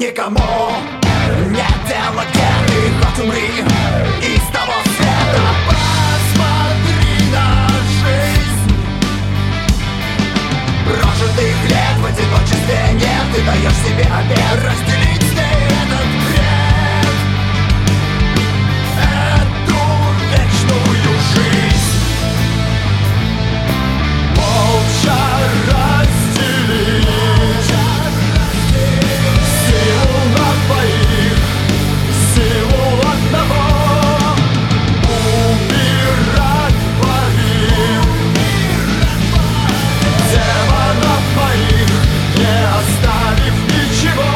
Никому нет дела, где ты, хоть умри из того света. Посмотри на жизнь. Прожитых лет в одиночестве нет. Ты даешь себе обет разделить с ней этот бред, эту вечную жизнь. Молча разделить силу на двоих, силу одного. Умирать двоим, демонов моих, не оставив ничего.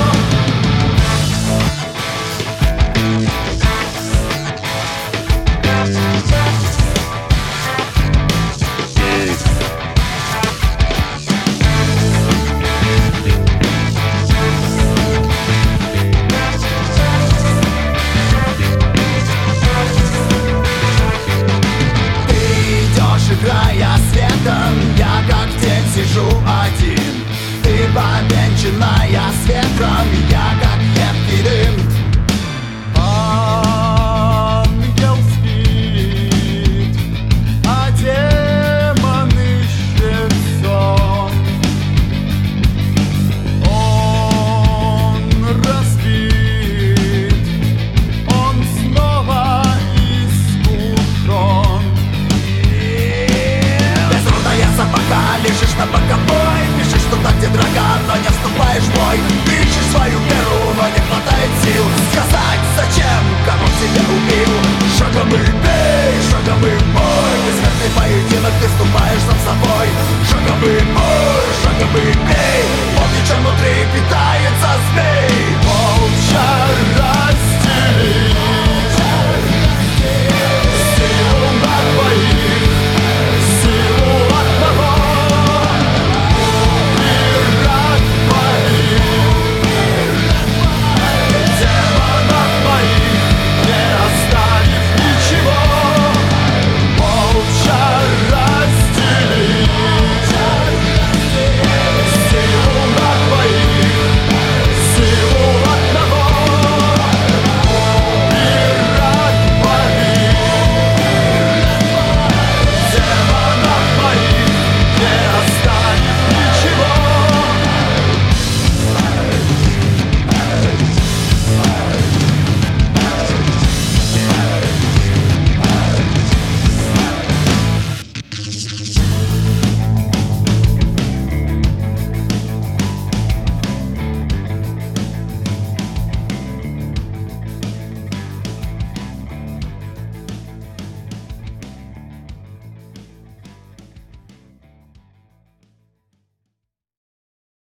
Играя светом, я как тень сижу один. Ты повенчанная с ветром, я как едкий дым. Ангел спит, а демон ищет сон. Он разбит, он снова искушен. Пока лежишь на боковой, пишешь туда, где дорога, но не вступаешь в бой. Ты ищешь свою веру, но не хватает сил сказать, зачем, кого тебя убил. Шагом и бей, шагом и бой, бессмертный поединок, ты вступаешь сам с собой. Шагом и